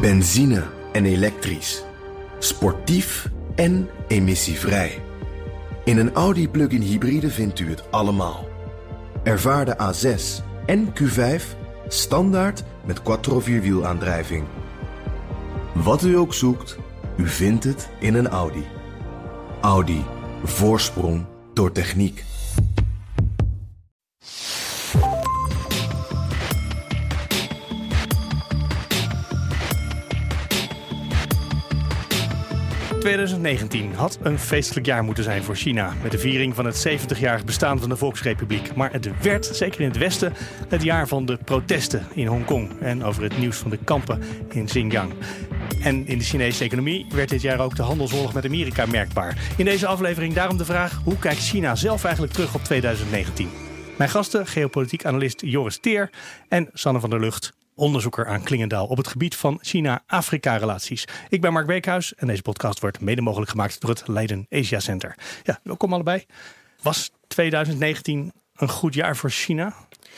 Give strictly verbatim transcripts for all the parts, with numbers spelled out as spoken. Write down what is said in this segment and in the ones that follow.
Benzine en elektrisch. Sportief en emissievrij. In een Audi plug-in hybride vindt u het allemaal. Ervaar de A zes en Q vijf standaard met quattro vierwielaandrijving. Wat u ook zoekt, u vindt het in een Audi. Audi. Voorsprong door techniek. twintig negentien had een feestelijk jaar moeten zijn voor China, met de viering van het zeventigjarig bestaan van de Volksrepubliek. Maar het werd, zeker in het Westen, het jaar van de protesten in Hongkong en over het nieuws van de kampen in Xinjiang. En in de Chinese economie werd dit jaar ook de handelsoorlog met Amerika merkbaar. In deze aflevering daarom de vraag: hoe kijkt China zelf eigenlijk terug op twintig negentien? Mijn gasten, geopolitiek analist Joris Teer en Sanne van der Lugt, onderzoeker aan Klingendaal op het gebied van China-Afrika-relaties. Ik ben Mark Beekhuis en deze podcast wordt mede mogelijk gemaakt door het Leiden Asia Center. Ja, welkom allebei. Was twintig negentien een goed jaar voor China?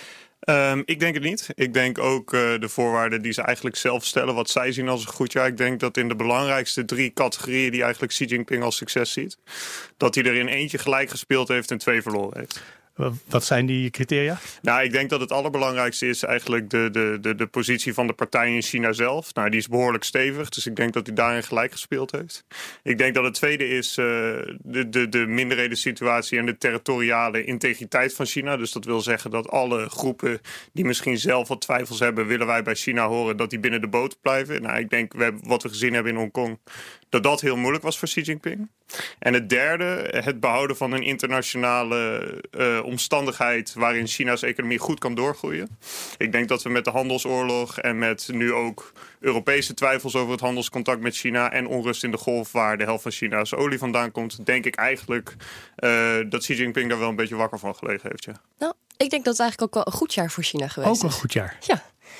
Um, ik denk het niet. Ik denk ook uh, de voorwaarden die ze eigenlijk zelf stellen, wat zij zien als een goed jaar. Ik denk dat in de belangrijkste drie categorieën die eigenlijk Xi Jinping als succes ziet, dat hij er in eentje gelijk gespeeld heeft en twee verloren heeft. Wat zijn die criteria? Nou, ik denk dat het allerbelangrijkste is eigenlijk de, de, de, de positie van de partij in China zelf. Nou, die is behoorlijk stevig, dus ik denk dat hij daarin gelijk gespeeld heeft. Ik denk dat het tweede is uh, de, de, de minderheidensituatie en de territoriale integriteit van China. Dus dat wil zeggen dat alle groepen die misschien zelf wat twijfels hebben, willen wij bij China horen, dat die binnen de boot blijven. Nou, ik denk we hebben, wat we gezien hebben in Hongkong, dat dat heel moeilijk was voor Xi Jinping. En het derde, het behouden van een internationale uh, omstandigheid waarin China's economie goed kan doorgroeien. Ik denk dat we met de handelsoorlog en met nu ook Europese twijfels over het handelscontact met China en onrust in de golf waar de helft van China's olie vandaan komt, denk ik eigenlijk uh, dat Xi Jinping daar wel een beetje wakker van gelegen heeft. Ja. Nou, ik denk dat het eigenlijk ook wel een goed jaar voor China geweest is. Ook een goed jaar? Ja.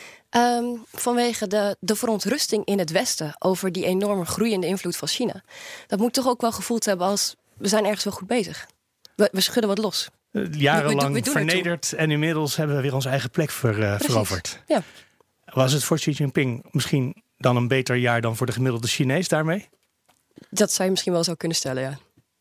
Um, vanwege de, de verontrusting in het Westen over die enorme groeiende invloed van China. Dat moet toch ook wel gevoeld hebben als we zijn ergens wel goed bezig. We, we schudden wat los. Uh, jarenlang we, we vernederd en inmiddels hebben we weer onze eigen plek ver, uh, veroverd. Ja. Was het voor Xi Jinping misschien dan een beter jaar dan voor de gemiddelde Chinees daarmee? Dat zou je misschien wel zo kunnen stellen, ja.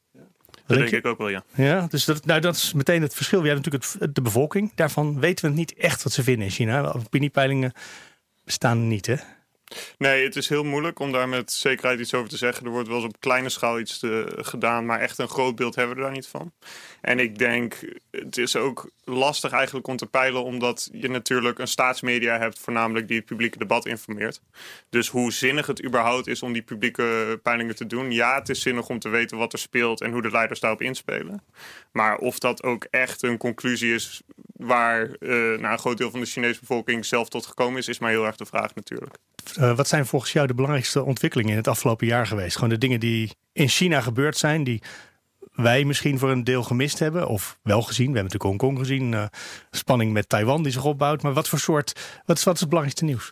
Dat denk ik ook wel, ja. Ja, dus dat, nou, dat is meteen het verschil. We hebben natuurlijk het, de bevolking. Daarvan weten we niet echt wat ze vinden in China. Opiniepeilingen bestaan niet, hè? Nee, het is heel moeilijk om daar met zekerheid iets over te zeggen. Er wordt wel eens op kleine schaal iets te, gedaan, maar echt een groot beeld hebben we er daar niet van. En ik denk, het is ook lastig eigenlijk om te peilen, omdat je natuurlijk een staatsmedia hebt, voornamelijk die het publieke debat informeert. Dus hoe zinnig het überhaupt is om die publieke peilingen te doen. Ja, het is zinnig om te weten wat er speelt en hoe de leiders daarop inspelen. Maar of dat ook echt een conclusie is waar uh, nou, een groot deel van de Chinese bevolking zelf tot gekomen is, is maar heel erg de vraag natuurlijk. Uh, wat zijn volgens jou de belangrijkste ontwikkelingen in het afgelopen jaar geweest? Gewoon de dingen die in China gebeurd zijn, die wij misschien voor een deel gemist hebben of wel gezien. We hebben natuurlijk Hongkong gezien, uh, spanning met Taiwan die zich opbouwt. Maar wat voor soort, wat is, wat is het belangrijkste nieuws?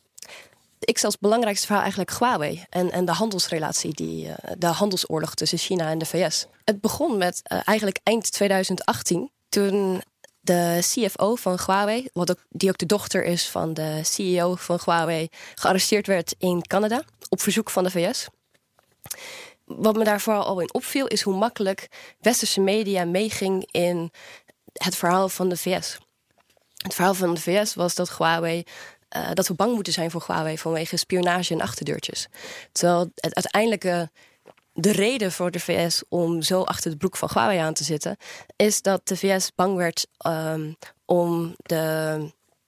Ik zie als belangrijkste verhaal eigenlijk Huawei en, en de handelsrelatie, die, uh, de handelsoorlog tussen China en de V S. Het begon met uh, eigenlijk eind twintig achttien, toen de C F O van Huawei, wat ook, die ook de dochter is van de C E O van Huawei, gearresteerd werd in Canada op verzoek van de V S. Wat me daar vooral al in opviel, is hoe makkelijk westerse media meeging in het verhaal van de V S. Het verhaal van de V S was dat Huawei, uh, dat we bang moeten zijn voor Huawei vanwege spionage en achterdeurtjes. Terwijl het uiteindelijke De reden voor de V S om zo achter de broek van Huawei aan te zitten, is dat de V S bang werd um, om de...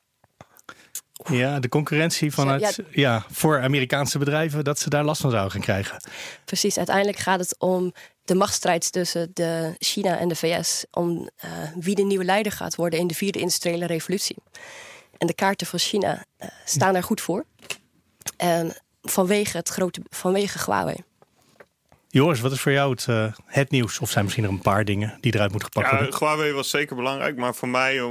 Ja, de concurrentie vanuit, ja, ja, voor Amerikaanse bedrijven, dat ze daar last van zouden gaan krijgen. Precies, uiteindelijk gaat het om de machtsstrijd tussen de China en de V S, om uh, wie de nieuwe leider gaat worden in de vierde industriële revolutie. En de kaarten van China uh, staan daar goed voor. En vanwege het grote, vanwege Huawei. Joris, wat is voor jou het, uh, het nieuws? Of zijn misschien er een paar dingen die eruit moeten gepakt worden? Ja, Huawei was zeker belangrijk, maar voor mij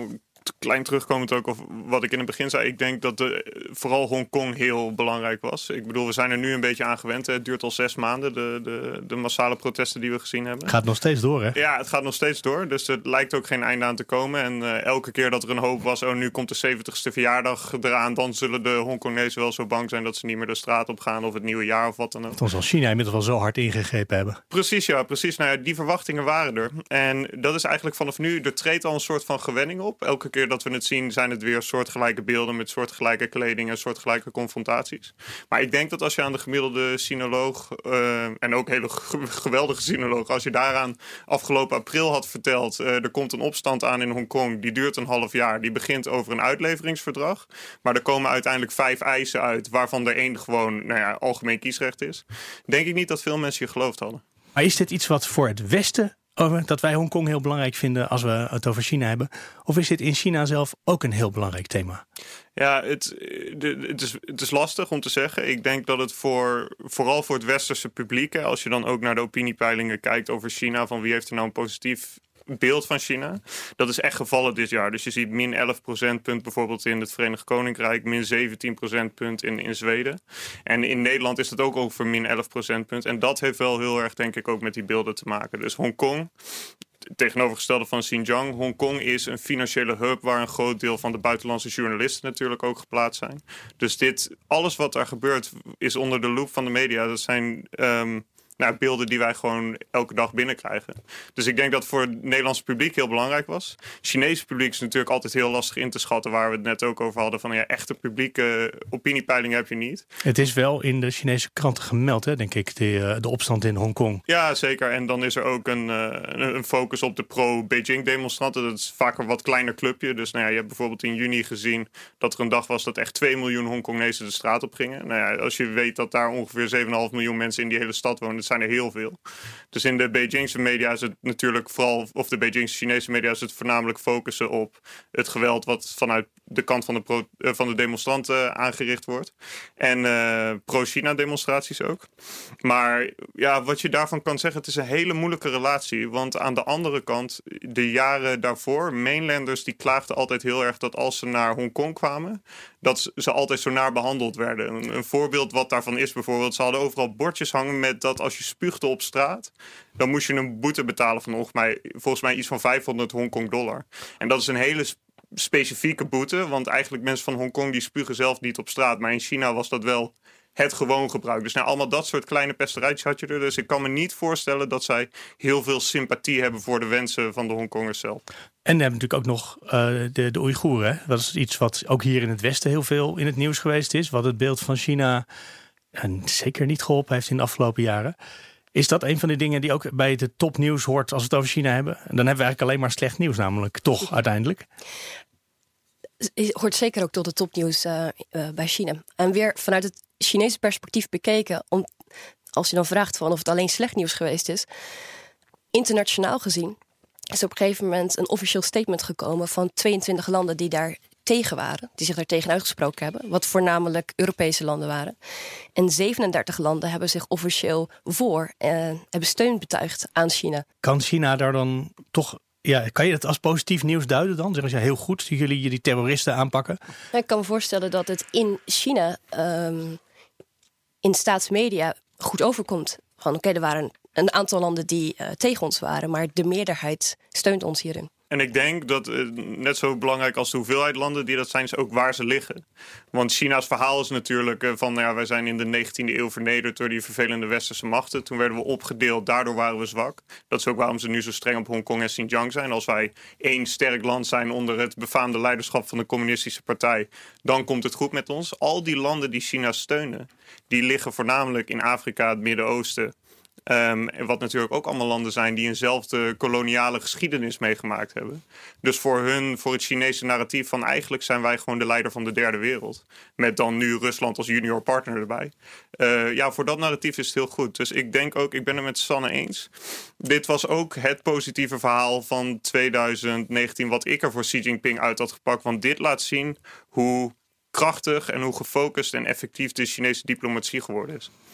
klein terugkomend ook op wat ik in het begin zei. Ik denk dat de, vooral Hongkong heel belangrijk was. Ik bedoel, we zijn er nu een beetje aan gewend. Hè. Het duurt al zes maanden, de, de, de massale protesten die we gezien hebben. Het gaat nog steeds door, hè? Ja, het gaat nog steeds door. Dus er lijkt ook geen einde aan te komen. En uh, elke keer dat er een hoop was, oh, nu komt de zeventigste verjaardag eraan, dan zullen de Hongkonezen wel zo bang zijn dat ze niet meer de straat op gaan of het nieuwe jaar of wat dan ook. Dan zal China inmiddels wel zo hard ingegrepen hebben. Precies, ja, precies. Nou ja, die verwachtingen waren er. En dat is eigenlijk vanaf nu, er treedt al een soort van gewenning op. Elke keer dat we het zien, zijn het weer soortgelijke beelden met soortgelijke kleding en soortgelijke confrontaties. Maar ik denk dat als je aan de gemiddelde sinoloog, uh, en ook hele g- geweldige sinoloog, als je daaraan afgelopen april had verteld, uh, er komt een opstand aan in Hongkong, die duurt een half jaar, die begint over een uitleveringsverdrag, maar er komen uiteindelijk vijf eisen uit, waarvan er één gewoon, nou ja, algemeen kiesrecht is. Denk ik niet dat veel mensen je geloofd hadden. Maar is dit iets wat voor het Westen, dat wij Hongkong heel belangrijk vinden als we het over China hebben? Of is dit in China zelf ook een heel belangrijk thema? Ja, het, het, is, het is lastig om te zeggen. Ik denk dat het voor, vooral voor het westerse publiek, als je dan ook naar de opiniepeilingen kijkt over China, van wie heeft er nou een positief beeld van China, dat is echt gevallen dit jaar. Dus je ziet min elf procentpunt bijvoorbeeld in het Verenigd Koninkrijk, min zeventien procentpunt in, in Zweden. En in Nederland is het ook over min elf procentpunt. En dat heeft wel heel erg, denk ik, ook met die beelden te maken. Dus Hongkong, tegenovergestelde van Xinjiang, Hongkong is een financiële hub waar een groot deel van de buitenlandse journalisten natuurlijk ook geplaatst zijn. Dus dit, alles wat daar gebeurt, is onder de loep van de media. Dat zijn Um, Nou, beelden die wij gewoon elke dag binnenkrijgen. Dus ik denk dat voor het Nederlandse publiek heel belangrijk was. Het Chinese publiek is natuurlijk altijd heel lastig in te schatten, waar we het net ook over hadden, van ja, echte publieke opiniepeilingen heb je niet. Het is wel in de Chinese kranten gemeld, hè, denk ik, de, de opstand in Hongkong. Ja, zeker. En dan is er ook een, een focus op de pro-Beijing demonstranten. Dat is vaak een wat kleiner clubje. Dus nou ja, je hebt bijvoorbeeld in juni gezien dat er een dag was dat echt twee miljoen Hongkonezen de straat op gingen. Nou ja, als je weet dat daar ongeveer zeven komma vijf miljoen mensen in die hele stad wonen, zijn er heel veel. Dus in de Beijingse media is het natuurlijk vooral, of de Beijingse Chinese media is het voornamelijk focussen op het geweld wat vanuit de kant van de, pro, uh, van de demonstranten aangericht wordt. En uh, pro-China demonstraties ook. Maar ja, wat je daarvan kan zeggen, het is een hele moeilijke relatie. Want aan de andere kant, de jaren daarvoor, mainlanders die klaagden altijd heel erg dat als ze naar Hongkong kwamen, dat ze altijd zo naar behandeld werden. Een, een voorbeeld wat daarvan is bijvoorbeeld, ze hadden overal bordjes hangen met dat als je spuugde op straat, dan moest je een boete betalen van ongeveer, volgens mij iets van vijfhonderd Hongkong dollar. En dat is een hele specifieke boete, want eigenlijk mensen van Hongkong die spugen zelf niet op straat. Maar in China was dat wel het gewoon gebruik. Dus nou, allemaal dat soort kleine pesterijtjes had je er. Dus ik kan me niet voorstellen dat zij heel veel sympathie hebben voor de wensen van de Hongkongers zelf. En we hebben natuurlijk ook nog uh, de, de Oeigoeren. Dat is iets wat ook hier in het Westen heel veel in het nieuws geweest is. Wat het beeld van China uh, zeker niet geholpen heeft in de afgelopen jaren. Is dat een van de dingen die ook bij het topnieuws hoort als we het over China hebben? Dan hebben we eigenlijk alleen maar slecht nieuws namelijk, toch uiteindelijk? Het hoort zeker ook tot het topnieuws uh, uh, bij China. En weer vanuit het Chinese perspectief bekeken, om, als je dan vraagt van of het alleen slecht nieuws geweest is, internationaal gezien is op een gegeven moment een officieel statement gekomen van tweeëntwintig landen die daar tegen waren, die zich daar tegen uitgesproken hebben, wat voornamelijk Europese landen waren. En zevenendertig landen hebben zich officieel voor en hebben steun betuigd aan China. Kan China daar dan toch, ja, kan je dat als positief nieuws duiden dan? Zeggen ze heel goed dat jullie die terroristen aanpakken? Ik kan me voorstellen dat het in China um, in staatsmedia goed overkomt. Van oké, okay, er waren een aantal landen die uh, tegen ons waren, maar de meerderheid steunt ons hierin. En ik denk dat uh, net zo belangrijk als de hoeveelheid landen die dat zijn, is ook waar ze liggen. Want China's verhaal is natuurlijk uh, van, nou ja, wij zijn in de negentiende eeuw vernederd door die vervelende westerse machten. Toen werden we opgedeeld, daardoor waren we zwak. Dat is ook waarom ze nu zo streng op Hongkong en Xinjiang zijn. Als wij één sterk land zijn onder het befaamde leiderschap van de communistische partij, dan komt het goed met ons. Al die landen die China steunen, die liggen voornamelijk in Afrika, het Midden-Oosten. Um, wat natuurlijk ook allemaal landen zijn die eenzelfde koloniale geschiedenis meegemaakt hebben. Dus voor hun, voor het Chinese narratief van eigenlijk zijn wij gewoon de leider van de derde wereld. Met dan nu Rusland als junior partner erbij. Uh, ja, voor dat narratief is het heel goed. Dus ik denk ook, ik ben het met Sanne eens. Dit was ook het positieve verhaal van twintig negentien wat ik er voor Xi Jinping uit had gepakt. Want dit laat zien hoe krachtig en hoe gefocust en effectief de Chinese diplomatie geworden is.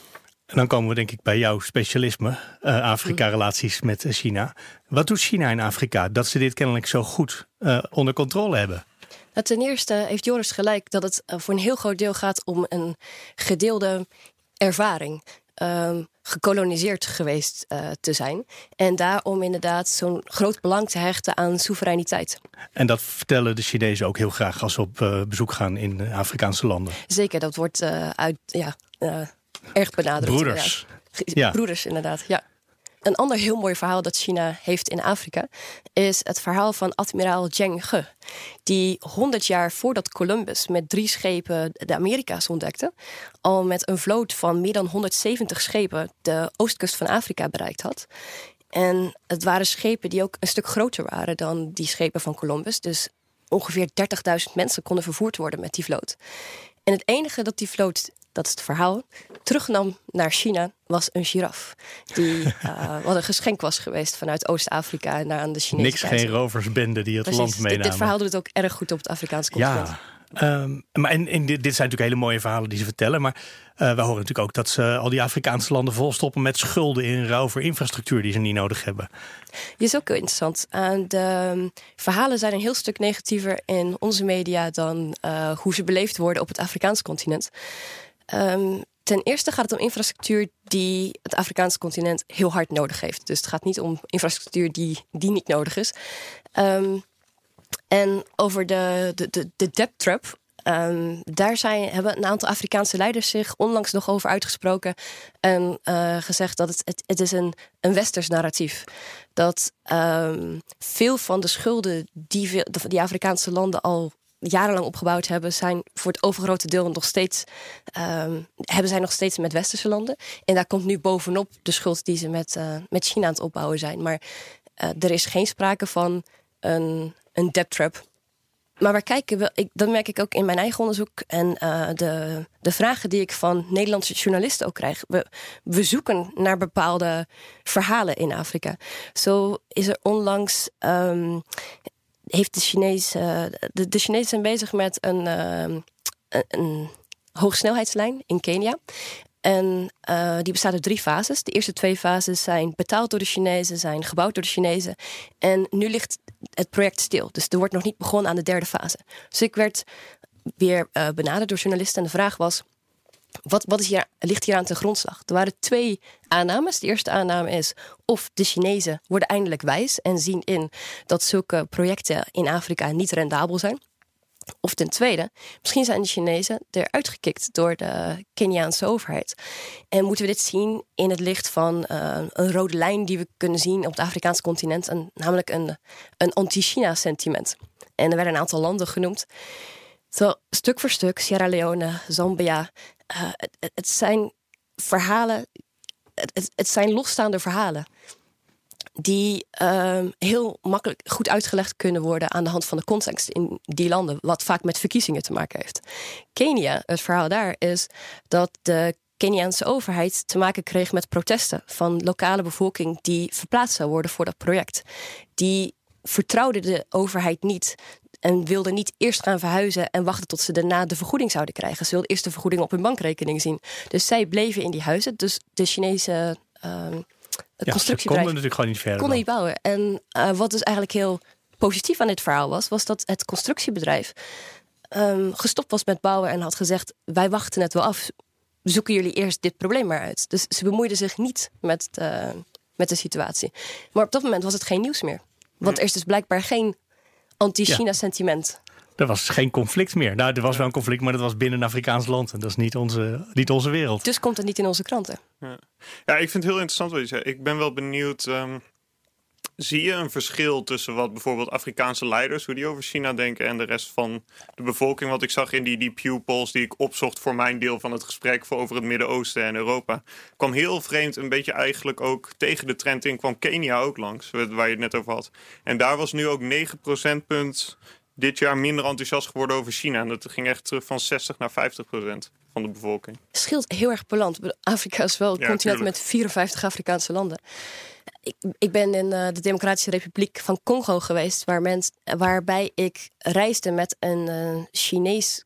En dan komen we denk ik bij jouw specialisme, uh, Afrika-relaties met China. Wat doet China in Afrika dat ze dit kennelijk zo goed uh, onder controle hebben? Nou, ten eerste heeft Joris gelijk dat het uh, voor een heel groot deel gaat om een gedeelde ervaring. Um, gekoloniseerd geweest uh, te zijn. En daarom inderdaad zo'n groot belang te hechten aan soevereiniteit. En dat vertellen de Chinezen ook heel graag als ze op uh, bezoek gaan in uh, Afrikaanse landen. Zeker, dat wordt uh, uit, ja, uh, erg benadrukt. Broeders. Inderdaad. Ja. Broeders, inderdaad, ja. Een ander heel mooi verhaal dat China heeft in Afrika is het verhaal van admiraal Zheng He. Die honderd jaar voordat Columbus met drie schepen de Amerika's ontdekte, al met een vloot van meer dan honderdzeventig schepen de oostkust van Afrika bereikt had. En het waren schepen die ook een stuk groter waren dan die schepen van Columbus. Dus ongeveer dertigduizend mensen konden vervoerd worden met die vloot. En het enige dat die vloot, dat is het verhaal, terugnam naar China was een giraf. Die uh, wat een geschenk was geweest vanuit Oost-Afrika naar aan de Chinese Niks, geen roversbende die het Precies, land meenamen. Dit, dit verhaal doet het ook erg goed op het Afrikaanse continent. Ja. Um, maar en, en dit, dit zijn natuurlijk hele mooie verhalen die ze vertellen. Maar uh, we horen natuurlijk ook dat ze al die Afrikaanse landen volstoppen met schulden in ruil voor infrastructuur die ze niet nodig hebben. Die is ook heel interessant. Uh, de verhalen zijn een heel stuk negatiever in onze media dan uh, hoe ze beleefd worden op het Afrikaanse continent. Um, ten eerste gaat het om infrastructuur die het Afrikaanse continent heel hard nodig heeft. Dus het gaat niet om infrastructuur die, die niet nodig is. Um, En over de, de, de, de debt trap, um, daar zijn, hebben een aantal Afrikaanse leiders zich onlangs nog over uitgesproken. En uh, gezegd dat het, het, het is een, een westers narratief. Dat um, veel van de schulden die, veel, die Afrikaanse landen al jarenlang opgebouwd hebben, zijn voor het overgrote deel nog steeds, um, hebben zij nog steeds met westerse landen. En daar komt nu bovenop de schuld die ze met, uh, met China aan het opbouwen zijn. Maar uh, er is geen sprake van een... een debt trap. Maar waar kijken we, ik, dat merk ik ook in mijn eigen onderzoek en uh, de, de vragen die ik van Nederlandse journalisten ook krijg. We, we zoeken naar bepaalde verhalen in Afrika. Zo is er onlangs, um, heeft de Chinezen, de, de Chinezen zijn bezig met een, uh, een, een hoogsnelheidslijn in Kenia. En uh, die bestaat uit drie fases. De eerste twee fases zijn betaald door de Chinezen, zijn gebouwd door de Chinezen. En nu ligt het project stil. Dus er wordt nog niet begonnen aan de derde fase. Dus ik werd weer uh, benaderd door journalisten. En de vraag was, wat, wat is hier, ligt hier aan ten grondslag? Er waren twee aannames. De eerste aanname is of de Chinezen worden eindelijk wijs en zien in dat zulke projecten in Afrika niet rendabel zijn. Of ten tweede, misschien zijn de Chinezen eruit gekikt door de Keniaanse overheid. En moeten we dit zien in het licht van uh, een rode lijn die we kunnen zien op het Afrikaanse continent. En namelijk een, een anti-China sentiment. En er werden een aantal landen genoemd. Zo, stuk voor stuk, Sierra Leone, Zambia. Uh, het, het zijn verhalen, het, het, het zijn losstaande verhalen. Die uh, heel makkelijk goed uitgelegd kunnen worden aan de hand van de context in die landen, wat vaak met verkiezingen te maken heeft. Kenia, het verhaal daar is dat de Keniaanse overheid te maken kreeg met protesten van lokale bevolking die verplaatst zou worden voor dat project. Die vertrouwde de overheid niet en wilden niet eerst gaan verhuizen en wachten tot ze daarna de vergoeding zouden krijgen. Ze wilden eerst de vergoeding op hun bankrekening zien. Dus zij bleven in die huizen. Dus de Chinese Uh, Het ja, ze konden natuurlijk gewoon niet verder. Konden niet bouwen. En uh, wat dus eigenlijk heel positief aan dit verhaal was, was dat het constructiebedrijf um, gestopt was met bouwen en had gezegd, wij wachten het wel af. Zoeken jullie eerst dit probleem maar uit. Dus ze bemoeiden zich niet met de, met de situatie. Maar op dat moment was het geen nieuws meer. Want er is dus blijkbaar geen anti-China sentiment. Er was geen conflict meer. Nou, er was wel een conflict, maar dat was binnen een Afrikaans land. En dat is niet onze, niet onze wereld. Dus komt het niet in onze kranten. Ja, ja ik vind het heel interessant wat je zei. Ik ben wel benieuwd. Um, zie je een verschil tussen wat bijvoorbeeld Afrikaanse leiders, hoe die over China denken, en de rest van de bevolking? Wat ik zag in die, die Pew polls die ik opzocht voor mijn deel van het gesprek voor over het Midden-Oosten en Europa, kwam heel vreemd een beetje eigenlijk ook tegen de trend in, kwam Kenia ook langs, waar je het net over had. En daar was nu ook negen procentpunt dit jaar minder enthousiast geworden over China. En dat ging echt terug van zestig naar vijftig procent van de bevolking. Het scheelt heel erg per land. Afrika is wel een ja, continent tuurlijk. Met vierenvijftig Afrikaanse landen. Ik, ik ben in uh, de Democratische Republiek van Congo geweest, waar mens, waarbij ik reisde met een uh, Chinees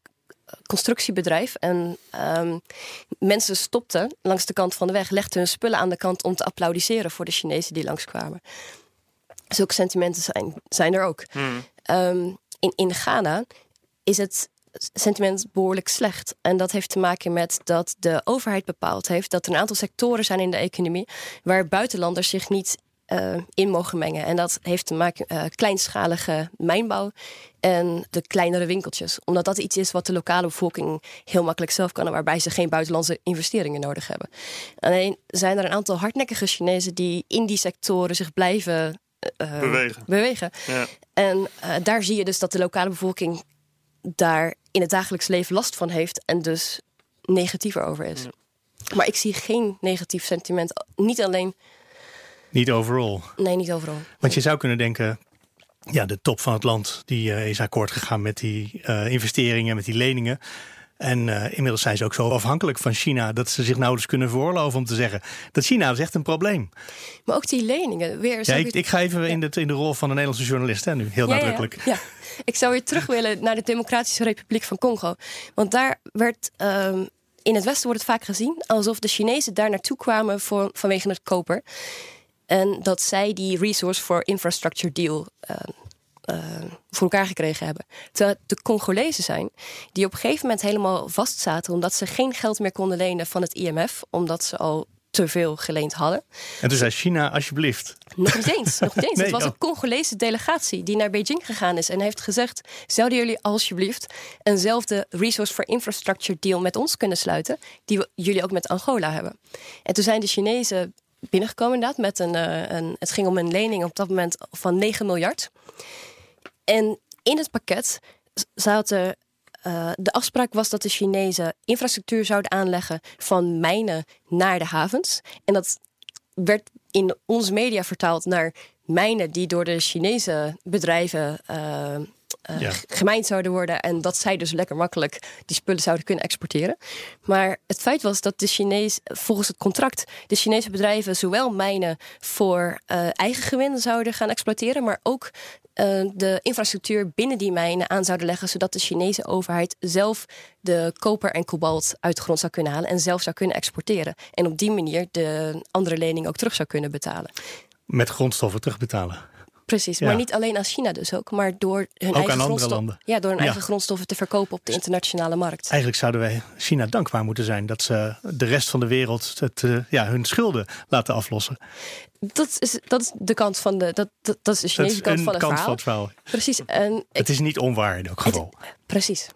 constructiebedrijf. En um, mensen stopten langs de kant van de weg, legden hun spullen aan de kant om te applaudisseren voor de Chinezen die langskwamen. Zulke sentimenten zijn, zijn er ook. Hmm. Um, in, in Ghana is het sentiment behoorlijk slecht. En dat heeft te maken met dat de overheid bepaald heeft dat er een aantal sectoren zijn in de economie waar buitenlanders zich niet uh, in mogen mengen. En dat heeft te maken met uh, kleinschalige mijnbouw en de kleinere winkeltjes. Omdat dat iets is wat de lokale bevolking heel makkelijk zelf kan en waarbij ze geen buitenlandse investeringen nodig hebben. Alleen zijn er een aantal hardnekkige Chinezen die in die sectoren zich blijven uh, bewegen. bewegen. Ja. En uh, daar zie je dus dat de lokale bevolking daar in het dagelijks leven last van heeft en dus negatiever over is. Ja. Maar ik zie geen negatief sentiment. Niet alleen... Niet overal. Nee, niet overal. Want je zou kunnen denken, ja, de top van het land die uh, is akkoord gegaan met die uh, investeringen, met die leningen. En uh, inmiddels zijn ze ook zo afhankelijk van China dat ze zich nauwelijks kunnen veroorloven om te zeggen dat China is echt een probleem. Maar ook die leningen. Weer, ja, ik, ik ga even ja. in, de, in de rol van een Nederlandse journalist, hè, nu heel ja, nadrukkelijk. Ja, ja. Ik zou weer terug willen naar de Democratische Republiek van Congo. Want daar werd, um, in het Westen wordt het vaak gezien alsof de Chinezen daar naartoe kwamen voor, vanwege het koper. En dat zij die Resource for Infrastructure Deal uh, uh, voor elkaar gekregen hebben. Terwijl het de Congolezen zijn die op een gegeven moment helemaal vastzaten omdat ze geen geld meer konden lenen van het I M F. Omdat ze al te veel geleend hadden. En toen zei China, alsjeblieft. Nog niet eens. Nog niet eens. Nee, het was oh. een Congolese delegatie die naar Beijing gegaan is en heeft gezegd, zouden jullie alsjeblieft eenzelfde Resource for Infrastructure Deal met ons kunnen sluiten, die we, jullie ook met Angola hebben. En toen zijn de Chinezen binnengekomen inderdaad met een, uh, een het ging om een lening op dat moment van negen miljard. En in het pakket zaten Uh, de afspraak was dat de Chinezen infrastructuur zouden aanleggen van mijnen naar de havens. En dat werd in onze media vertaald naar mijnen die door de Chinese bedrijven uh, uh, ja. gemijnd zouden worden. En dat zij dus lekker makkelijk die spullen zouden kunnen exporteren. Maar het feit was dat de Chinees, volgens het contract, de Chinese bedrijven zowel mijnen voor uh, eigen gewin zouden gaan exploiteren, maar ook Uh, de infrastructuur binnen die mijnen aan zouden leggen, zodat de Chinese overheid zelf de koper en kobalt uit de grond zou kunnen halen en zelf zou kunnen exporteren. En op die manier de andere lening ook terug zou kunnen betalen. Met grondstoffen terugbetalen. Precies, ja. Maar niet alleen aan China dus ook, maar door hun ook eigen, aan grondstof, landen. Ja, door hun ja. eigen grondstoffen te verkopen op de internationale markt. Eigenlijk zouden wij China dankbaar moeten zijn dat ze de rest van de wereld het, uh, ja, hun schulden laten aflossen. Dat is, dat is de kant van de, dat, dat, dat is de Chinese kant, van het, kant verhaal. van het verhaal. Precies. En het ik, is niet onwaar in elk geval. Het, precies.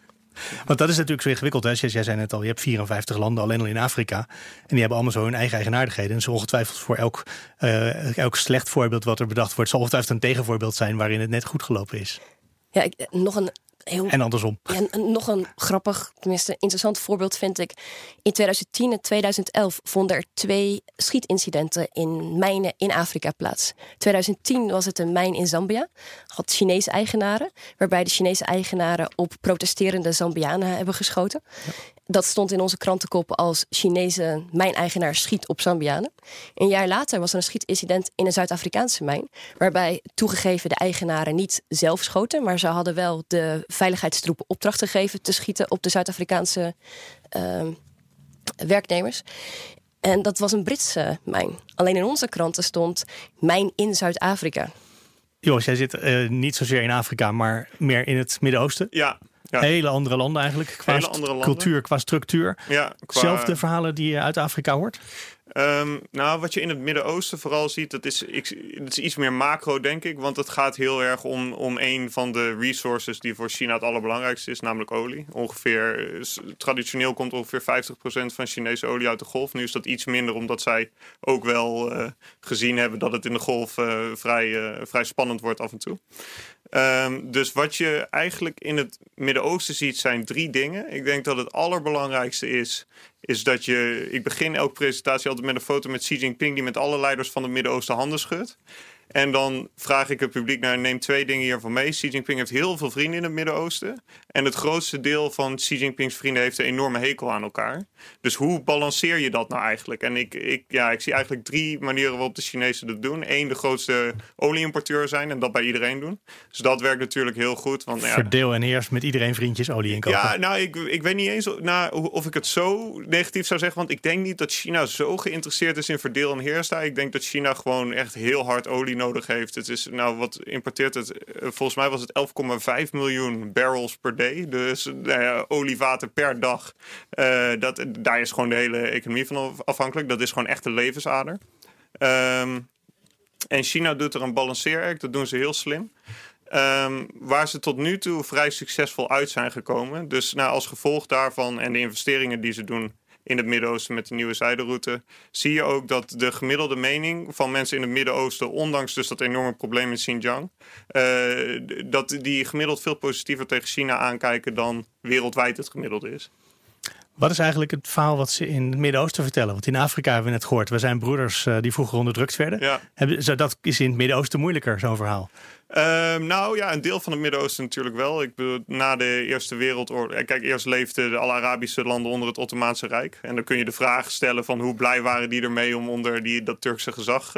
Want dat is natuurlijk zo ingewikkeld. Hè? Jij zei net al, je hebt vierenvijftig landen alleen al in Afrika. En die hebben allemaal zo hun eigen eigenaardigheden. En zo ongetwijfeld voor elk, uh, elk slecht voorbeeld wat er bedacht wordt, zal ongetwijfeld een tegenvoorbeeld zijn waarin het net goed gelopen is. Ja, ik, nog een heel... En andersom. Ja, nog een grappig, tenminste interessant voorbeeld vind ik. In twintig tien en twintig elf vonden er twee schietincidenten in mijnen in Afrika plaats. twintig tien was het een mijn in Zambia. Had Chinese eigenaren. Waarbij de Chinese eigenaren op protesterende Zambianen hebben geschoten. Ja. Dat stond in onze krantenkop als Chinese mijneigenaar schiet op Zambianen. Een jaar later was er een schietincident in een Zuid-Afrikaanse mijn. Waarbij toegegeven de eigenaren niet zelf schoten. Maar ze hadden wel de veiligheidstroepen opdracht gegeven te schieten op de Zuid-Afrikaanse uh, werknemers. En dat was een Britse mijn. Alleen in onze kranten stond mijn in Zuid-Afrika. Jos, jij zit uh, niet zozeer in Afrika, maar meer in het Midden-Oosten. Ja. Ja. Hele andere landen eigenlijk, qua st- andere landen. cultuur, qua structuur. Ja, qua... Zelfde verhalen die je uit Afrika hoort? Um, nou, wat je in het Midden-Oosten vooral ziet, dat is, dat is iets meer macro, denk ik. Want het gaat heel erg om, om een van de resources die voor China het allerbelangrijkste is, namelijk olie. Ongeveer, traditioneel komt ongeveer vijftig procent van Chinese olie uit de golf. Nu is dat iets minder, omdat zij ook wel uh, gezien hebben dat het in de golf uh, vrij, uh, vrij spannend wordt af en toe. Um, dus wat je eigenlijk in het Midden-Oosten ziet zijn drie dingen. Ik denk dat het allerbelangrijkste is, is dat je... Ik begin elke presentatie altijd met een foto met Xi Jinping die met alle leiders van het Midden-Oosten handen schudt. En dan vraag ik het publiek, nou, neem twee dingen hiervan mee. Xi Jinping heeft heel veel vrienden in het Midden-Oosten. En het grootste deel van Xi Jinping's vrienden heeft een enorme hekel aan elkaar. Dus hoe balanceer je dat nou eigenlijk? En ik, ik, ja, ik zie eigenlijk drie manieren waarop de Chinezen dat doen. Eén, de grootste olie-importeur zijn en dat bij iedereen doen. Dus dat werkt natuurlijk heel goed. Want, ja, verdeel en heers met iedereen vriendjes olie inkopen. Ja, nou, ik, ik weet niet eens nou, of ik het zo negatief zou zeggen. Want ik denk niet dat China zo geïnteresseerd is in verdeel en heers daar. Ik denk dat China gewoon echt heel hard olie nodig heeft. Het is, nou, wat importeert het? Volgens mij was het elf komma vijf miljoen barrels per day. Dus nou ja, olievaten per dag. Uh, dat, daar is gewoon de hele economie van afhankelijk. Dat is gewoon echt de levensader. Um, en China doet er een balanceeract. Dat doen ze heel slim. Um, waar ze tot nu toe vrij succesvol uit zijn gekomen. Dus nou, als gevolg daarvan en de investeringen die ze doen in het Midden-Oosten met de nieuwe zijderoute, zie je ook dat de gemiddelde mening van mensen in het Midden-Oosten, ondanks dus dat enorme probleem in Xinjiang, uh, dat die gemiddeld veel positiever tegen China aankijken dan wereldwijd het gemiddelde is. Wat is eigenlijk het verhaal wat ze in het Midden-Oosten vertellen? Want in Afrika hebben we net gehoord, we zijn broeders uh, die vroeger onderdrukt werden. Ja. Hebben, dat is in het Midden-Oosten moeilijker, zo'n verhaal. Uh, nou ja, een deel van het Midden-Oosten natuurlijk wel. Ik bedoel, na de Eerste Wereldoorlog. Kijk, eerst leefden alle Arabische landen onder het Ottomaanse Rijk. En dan kun je de vraag stellen van hoe blij waren die ermee om onder die, dat Turkse gezag uh,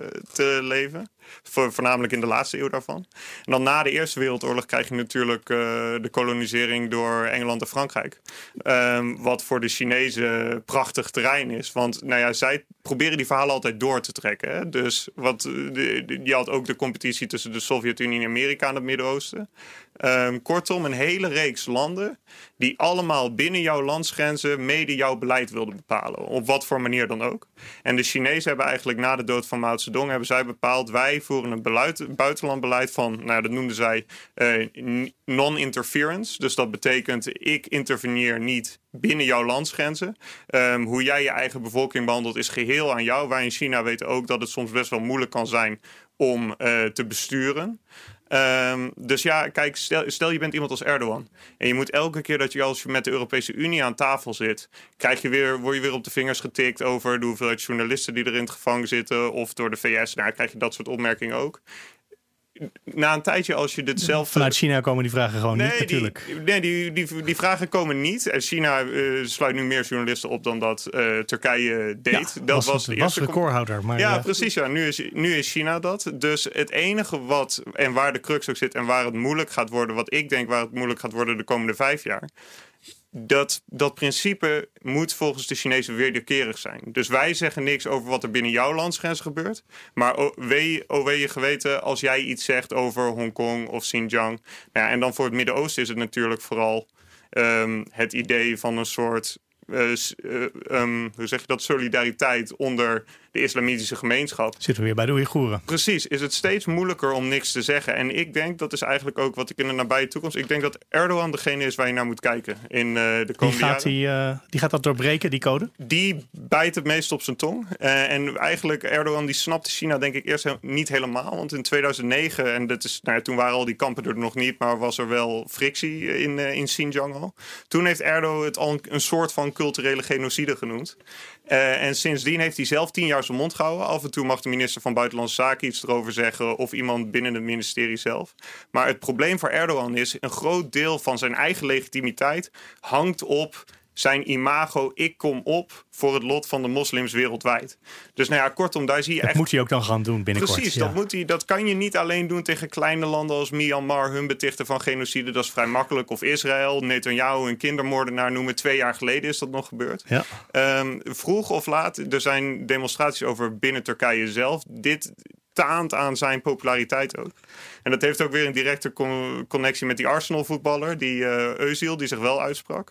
te leven. Voor, voornamelijk in de laatste eeuw daarvan. En dan na de Eerste Wereldoorlog krijg je natuurlijk uh, de kolonisering door Engeland en Frankrijk. Um, wat voor de Chinezen prachtig terrein is. Want nou ja, zij proberen die verhalen altijd door te trekken. Hè? Dus wat, de, de, je had ook de competitie tussen de Sovjet-Unie en Amerika en het Midden-Oosten. Um, kortom, een hele reeks landen die allemaal binnen jouw landsgrenzen mede jouw beleid wilden bepalen. Op wat voor manier dan ook. En de Chinezen hebben eigenlijk na de dood van Mao Zedong hebben zij bepaald, wij voeren een beleid, buitenlandbeleid van, nou dat noemden zij uh, non-interference. Dus dat betekent, ik interveneer niet binnen jouw landsgrenzen. Um, hoe jij je eigen bevolking behandelt is geheel aan jou. Wij in China weten ook dat het soms best wel moeilijk kan zijn om uh, te besturen. Um, dus ja, kijk, stel, stel je bent iemand als Erdogan. En je moet elke keer dat je als je met de Europese Unie aan tafel zit, krijg je weer, word je weer op de vingers getikt over de hoeveelheid journalisten die er in het gevangen zitten. Of door de V S. Nou, krijg je dat soort opmerkingen ook. Na een tijdje, als je dit zelf... Vanuit China komen die vragen gewoon nee, niet, natuurlijk. Die, nee, die, die, die vragen komen niet. En China uh, sluit nu meer journalisten op dan dat uh, Turkije deed. Ja, dat was, was de was eerste recordhouder. Maar ja, ja, precies. Ja. Nu, is, nu is China dat. Dus het enige wat, en waar de crux ook zit en waar het moeilijk gaat worden, wat ik denk waar het moeilijk gaat worden de komende vijf jaar, Dat, dat principe moet volgens de Chinezen wederkerig zijn. Dus wij zeggen niks over wat er binnen jouw landsgrens gebeurt. Maar o wee, o wee je geweten als jij iets zegt over Hongkong of Xinjiang. Nou ja, en dan voor het Midden-Oosten is het natuurlijk vooral um, het idee van een soort Uh, uh, um, hoe zeg je dat, solidariteit onder de islamitische gemeenschap. Zitten we weer bij de Oeigoeren. Precies, is het steeds moeilijker om niks te zeggen. En ik denk, dat is eigenlijk ook wat ik in de nabije toekomst, ik denk dat Erdogan degene is waar je naar moet kijken in uh, de komende die gaat jaren. Die, uh, die gaat dat doorbreken, die code? Die bijt het meest op zijn tong. Uh, en eigenlijk, Erdogan die snapte China denk ik eerst he- niet helemaal. Want in tweeduizend negen, en dat is, nou ja, toen waren al die kampen er nog niet, maar was er wel frictie in, uh, in Xinjiang al. Toen heeft Erdogan het al een soort van culturele genocide genoemd. Uh, en sindsdien heeft hij zelf tien jaar zijn mond gehouden. Af en toe mag de minister van Buitenlandse Zaken iets erover zeggen, of iemand binnen het ministerie zelf. Maar het probleem voor Erdogan is, een groot deel van zijn eigen legitimiteit hangt op zijn imago, ik kom op voor het lot van de moslims wereldwijd. Dus nou ja, kortom, daar zie je dat echt... moet hij ook dan gaan doen binnenkort. Precies, ja. dat, moet hij, dat kan je niet alleen doen tegen kleine landen als Myanmar, hun betichten van genocide, dat is vrij makkelijk. Of Israël, Netanyahu een kindermoordenaar noemen. Twee jaar geleden is dat nog gebeurd. Ja. Um, vroeg of laat, er zijn demonstraties over binnen Turkije zelf. Dit taant aan zijn populariteit ook. En dat heeft ook weer een directe con- connectie met die Arsenal-voetballer, die uh, Özil, die zich wel uitsprak.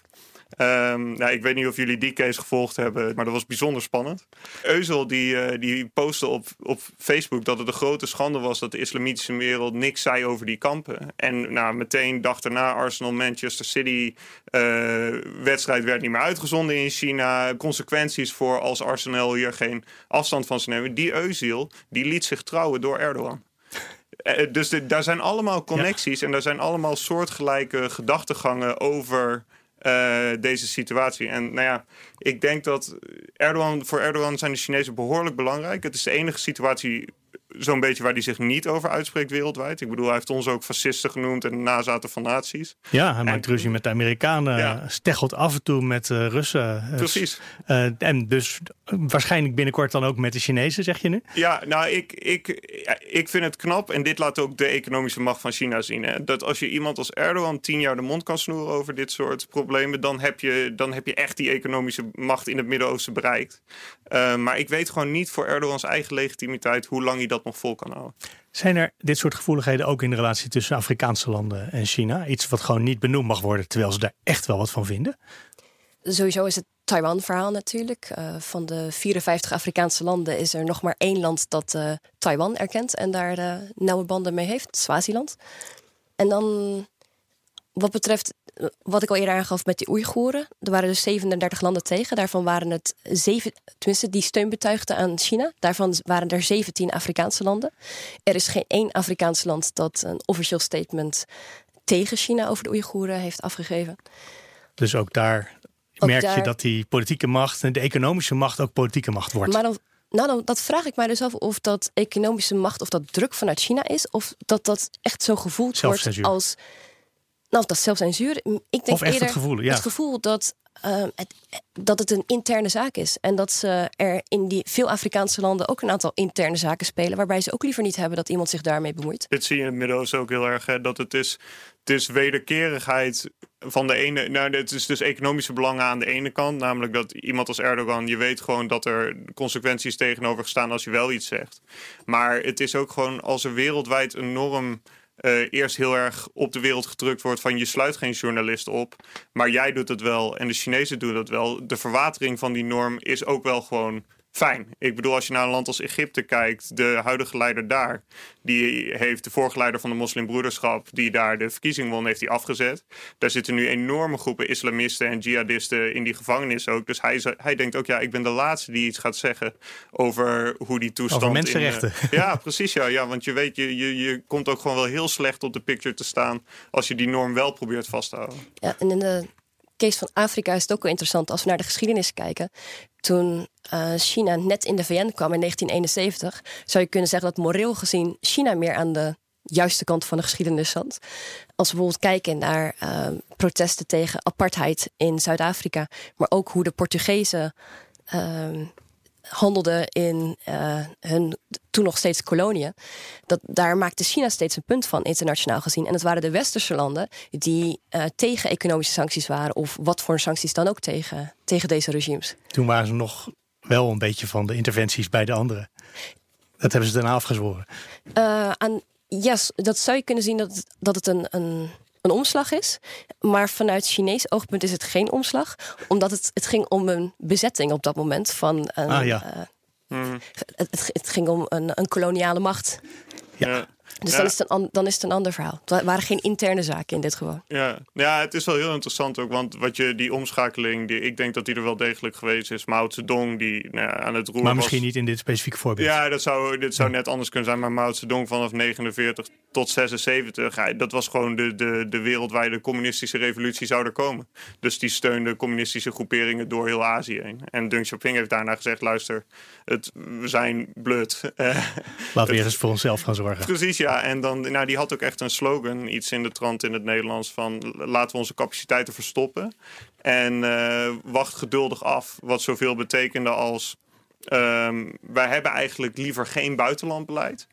Um, nou, ik weet niet of jullie die case gevolgd hebben, maar dat was bijzonder spannend. Özil die, uh, die postte op, op Facebook dat het een grote schande was dat de islamitische wereld niks zei over die kampen. En nou, meteen dag daarna Arsenal-Manchester City uh, wedstrijd werd niet meer uitgezonden in China. Consequenties voor als Arsenal hier geen afstand van zou nemen. Die Özil die liet zich trouwen door Erdogan. Uh, dus de, daar zijn allemaal connecties ja. en daar zijn allemaal soortgelijke gedachtegangen over Uh, deze situatie. En nou ja, ik denk dat Erdogan, voor Erdogan zijn de Chinezen behoorlijk belangrijk. Het is de enige situatie zo'n beetje waar hij zich niet over uitspreekt wereldwijd. Ik bedoel, hij heeft ons ook fascisten genoemd en nazaten van nazi's. Ja, hij maakt en, ruzie met de Amerikanen, ja. steggelt af en toe met uh, Russen. Precies. Uh, en dus waarschijnlijk binnenkort dan ook met de Chinezen, zeg je nu? Ja, nou, ik, ik, ik vind het knap en dit laat ook de economische macht van China zien. Hè? Dat als je iemand als Erdogan tien jaar de mond kan snoeren over dit soort problemen, dan heb je, dan heb je echt die economische macht in het Midden-Oosten bereikt. Uh, maar ik weet gewoon niet voor Erdogans eigen legitimiteit hoe lang hij dat nog vol kan houden. Zijn er dit soort gevoeligheden ook in de relatie tussen Afrikaanse landen en China? Iets wat gewoon niet benoemd mag worden, terwijl ze daar echt wel wat van vinden? Sowieso is het Taiwan-verhaal natuurlijk. Uh, van de vierenvijftig Afrikaanse landen is er nog maar één land dat uh, Taiwan erkent en daar uh, nauwe banden mee heeft, Swaziland. En dan wat betreft wat ik al eerder aangaf met die Oeigoeren, er waren dus zevenendertig landen tegen. Daarvan waren het zeven, tenminste die steun betuigden aan China. Daarvan waren er zeventien Afrikaanse landen. Er is geen één Afrikaans land dat een officieel statement tegen China over de Oeigoeren heeft afgegeven. Dus ook daar ook merk daar, je dat die politieke macht en de economische macht ook politieke macht wordt. Maar dan, nou dan, dat vraag ik mij dus af of dat economische macht, of dat druk vanuit China is, of dat dat echt zo gevoeld wordt als Nou, dat is zelfcensuur. Ik denk of echt eerder het gevoel, ja. het gevoel dat, uh, het, dat het een interne zaak is. En dat ze er in die veel Afrikaanse landen ook een aantal interne zaken spelen, waarbij ze ook liever niet hebben dat iemand zich daarmee bemoeit. Dit zie je in het Midden-Oosten ook heel erg. Hè, dat het is, het is wederkerigheid van de ene. Nou, het is dus economische belangen aan de ene kant. Namelijk dat iemand als Erdogan, je weet gewoon dat er consequenties tegenover staan als je wel iets zegt. Maar het is ook gewoon als er wereldwijd een norm Uh, eerst heel erg op de wereld gedrukt wordt van je sluit geen journalist op, maar jij doet het wel en de Chinezen doen het wel. De verwatering van die norm is ook wel gewoon fijn. Ik bedoel, als je naar een land als Egypte kijkt, de huidige leider daar, die heeft de vorige leider van de moslimbroederschap, die daar de verkiezing won, heeft hij afgezet. Daar zitten nu enorme groepen islamisten en jihadisten in die gevangenis ook. Dus hij, hij denkt ook, ja, ik ben de laatste die iets gaat zeggen over hoe die toestand over mensenrechten. In, uh, ja, precies, ja, ja. Want je weet, je, je, je komt ook gewoon wel heel slecht op de picture te staan als je die norm wel probeert vast te houden. Ja, en in de case van Afrika is het ook wel interessant als we naar de geschiedenis kijken. Toen uh, China net in de V N kwam in negentien eenenzeventig, zou je kunnen zeggen dat moreel gezien China meer aan de juiste kant van de geschiedenis zat. Als we bijvoorbeeld kijken naar uh, protesten tegen apartheid in Zuid-Afrika, maar ook hoe de Portugezen uh, handelden in uh, hun toen nog steeds koloniën. Dat, daar maakte China steeds een punt van, internationaal gezien. En het waren de westerse landen die uh, tegen economische sancties waren, of wat voor sancties dan ook tegen, tegen deze regimes. Toen waren ze nog wel een beetje van de interventies bij de anderen. Dat hebben ze daarna afgezworen. Uh, aan, yes, dat zou je kunnen zien dat het, dat het een, een, een omslag is. Maar vanuit Chinees oogpunt is het geen omslag. Omdat het, het ging om een bezetting op dat moment van een, ah, ja. uh, mm. het, het ging om een, een koloniale macht. Ja. Dus ja. dan, is het een, dan is het een ander verhaal. Het waren geen interne zaken in dit geval. Ja, ja, het is wel heel interessant ook. Want wat je, die omschakeling, die, ik denk dat die er wel degelijk geweest is. Mao Zedong, die nou ja, aan het roer Maar misschien was. niet in dit specifieke voorbeeld. Ja, dat zou, dit zou net anders kunnen zijn. Maar Mao Zedong vanaf negenenveertig tot zesenzeventig... Ja, dat was gewoon de, de, de wereldwijde communistische revolutie zou er komen. Dus die steunde communistische groeperingen door heel Azië heen. En Deng Xiaoping heeft daarna gezegd, luister, het, we zijn blut. Laten we weer eens voor onszelf gaan zorgen. Precies, ja. En dan, nou, die had ook echt een slogan, iets in de trant in het Nederlands, van laten we onze capaciteiten verstoppen. En uh, wacht geduldig af, wat zoveel betekende als um, wij hebben eigenlijk liever geen buitenlandbeleid.